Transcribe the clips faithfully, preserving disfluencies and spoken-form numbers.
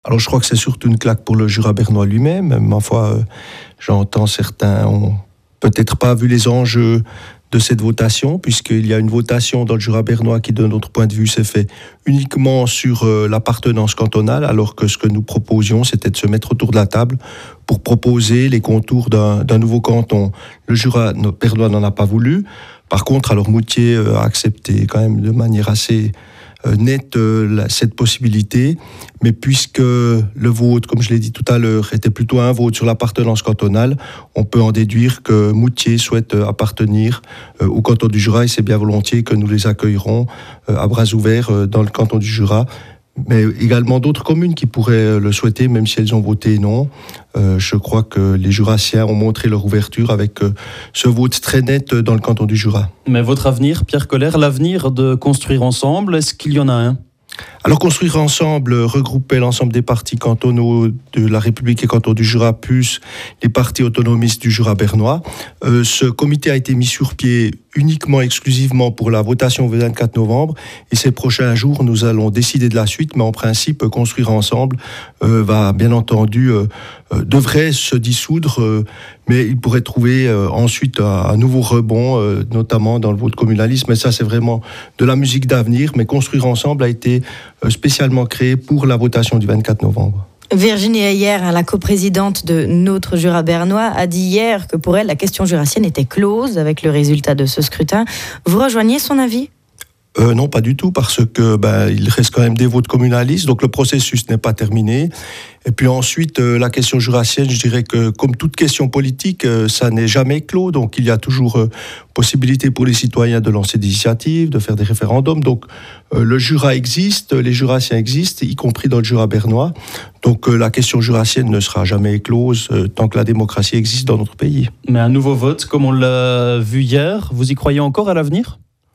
Alors je crois que c'est surtout une claque pour le Jura bernois lui-même. Ma foi, euh, j'entends certains ont peut-être pas vu les enjeux de cette votation, puisqu'il y a une votation dans le Jura bernois qui, de notre point de vue, s'est fait uniquement sur euh, l'appartenance cantonale, alors que ce que nous proposions, c'était de se mettre autour de la table pour proposer les contours d'un, d'un nouveau canton. Le Jura bernois n'en a pas voulu. Par contre, alors Moutier euh, a accepté quand même de manière assez euh, nette euh, la, cette possibilité, mais puisque le vote, comme je l'ai dit tout à l'heure, était plutôt un vote sur l'appartenance cantonale, on peut en déduire que Moutier souhaite euh, appartenir euh, au canton du Jura, et c'est bien volontiers que nous les accueillerons euh, à bras ouverts euh, dans le canton du Jura. Mais également d'autres communes qui pourraient le souhaiter, même si elles ont voté non. Euh, je crois que les Jurassiens ont montré leur ouverture avec euh, ce vote très net dans le canton du Jura. Mais votre avenir, Pierre Koller, l'avenir de construire ensemble, est-ce qu'il y en a un ? Alors construire ensemble, regrouper l'ensemble des partis cantonaux de la République et canton du Jura, plus les partis autonomistes du Jura bernois. Euh, ce comité a été mis sur pied uniquement, exclusivement pour la votation le vingt-quatre novembre. Et ces prochains jours, nous allons décider de la suite. Mais en principe, construire ensemble euh, va bien entendu, euh, euh, devrait se dissoudre. Euh, mais il pourrait trouver euh, ensuite un, un nouveau rebond, euh, notamment dans le vote communalisme. Mais ça, c'est vraiment de la musique d'avenir. Mais construire ensemble a été euh, spécialement créé pour la votation du vingt-quatre novembre. Virginie Heyer, la coprésidente de Notre Jura bernois, a dit hier que pour elle, la question jurassienne était close avec le résultat de ce scrutin. Vous rejoignez son avis ? Euh, non, pas du tout, parce que ben, il reste quand même des votes communalistes, donc le processus n'est pas terminé. Et puis ensuite, euh, la question jurassienne, je dirais que comme toute question politique, euh, ça n'est jamais clos, donc il y a toujours euh, possibilité pour les citoyens de lancer des initiatives, de faire des référendums. Donc euh, le Jura existe, les Jurassiens existent, y compris dans le Jura bernois. Donc euh, la question jurassienne ne sera jamais close euh, tant que la démocratie existe dans notre pays. Mais un nouveau vote, comme on l'a vu hier, vous y croyez encore à l'avenir ?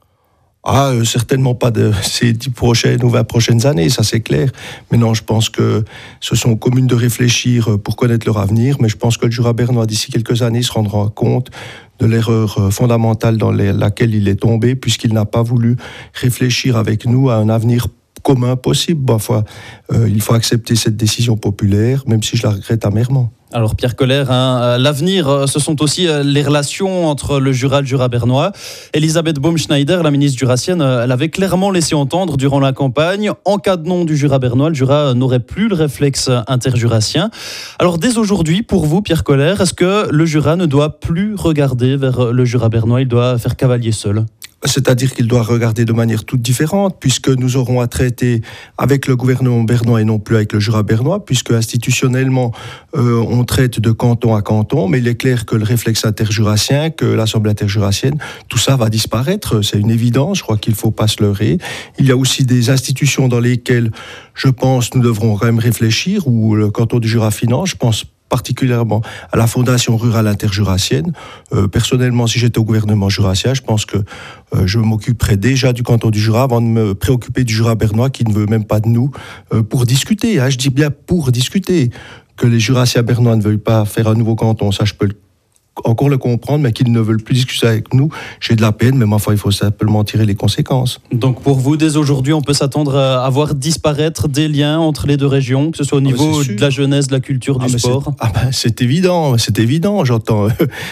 Ah, euh, certainement pas de ces dix prochaines ou vingt prochaines années, ça c'est clair. Mais non, je pense que ce sont aux communes de réfléchir pour connaître leur avenir. Mais je pense que le Jura bernois, d'ici quelques années, se rendra compte de l'erreur fondamentale dans laquelle il est tombé, puisqu'il n'a pas voulu réfléchir avec nous à un avenir commun possible. Bon, enfin, euh, il faut accepter cette décision populaire, même si je la regrette amèrement. Alors Pierre Koller, hein, l'avenir, ce sont aussi les relations entre le Jura et le Jura bernois. Elisabeth Baumschneider, la ministre jurassienne, elle avait clairement laissé entendre durant la campagne, en cas de non du Jura bernois, le Jura n'aurait plus le réflexe interjurassien. Alors dès aujourd'hui, pour vous, Pierre Koller, est-ce que le Jura ne doit plus regarder vers le Jura bernois, il doit faire cavalier seul ? C'est-à-dire qu'il doit regarder de manière toute différente, puisque nous aurons à traiter avec le gouvernement bernois et non plus avec le Jura bernois, puisque institutionnellement, euh, on traite de canton à canton, mais il est clair que le réflexe interjurassien, que l'Assemblée interjurassienne, tout ça va disparaître, c'est une évidence, je crois qu'il ne faut pas se leurrer. Il y a aussi des institutions dans lesquelles, je pense, nous devrons quand même réfléchir, où le canton du Jura finance, je pense particulièrement à la Fondation rurale interjurassienne. Euh, personnellement, si j'étais au gouvernement jurassien, je pense que euh, je m'occuperais déjà du canton du Jura avant de me préoccuper du Jura bernois qui ne veut même pas de nous euh, pour discuter. Hein, je dis bien pour discuter. Que les Jurassiens bernois ne veulent pas faire un nouveau canton, ça je peux le encore le comprendre, mais qu'ils ne veulent plus discuter avec nous, j'ai de la peine, mais enfin, il faut simplement tirer les conséquences. Donc pour vous, dès aujourd'hui, on peut s'attendre à voir disparaître des liens entre les deux régions, que ce soit au niveau ah, de la jeunesse, de la culture, ah, du sport c'est, ah ben, c'est évident, c'est évident, j'entends.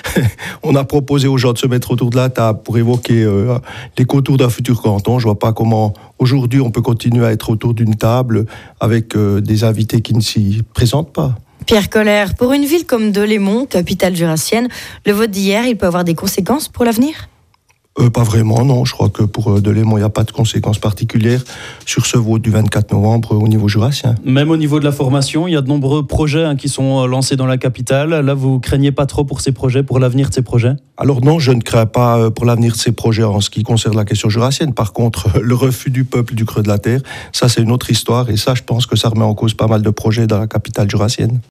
On a proposé aux gens de se mettre autour de la table pour évoquer euh, les contours d'un futur canton. Je ne vois pas comment, aujourd'hui, on peut continuer à être autour d'une table avec euh, des invités qui ne s'y présentent pas. Pierre Koller, pour une ville comme Delémont, capitale jurassienne, le vote d'hier, il peut avoir des conséquences pour l'avenir ? Euh, pas vraiment, non. Je crois que pour euh, Delémont, il n'y a pas de conséquences particulières sur ce vote du vingt-quatre novembre euh, au niveau jurassien. Même au niveau de la formation, il y a de nombreux projets hein, qui sont lancés dans la capitale. Là, vous ne craignez pas trop pour ces projets, pour l'avenir de ces projets ? Alors non, je ne crains pas euh, pour l'avenir de ces projets en ce qui concerne la question jurassienne. Par contre, euh, le refus du peuple du Creux de la Terre, ça c'est une autre histoire. Et ça, je pense que ça remet en cause pas mal de projets dans la capitale jurassienne.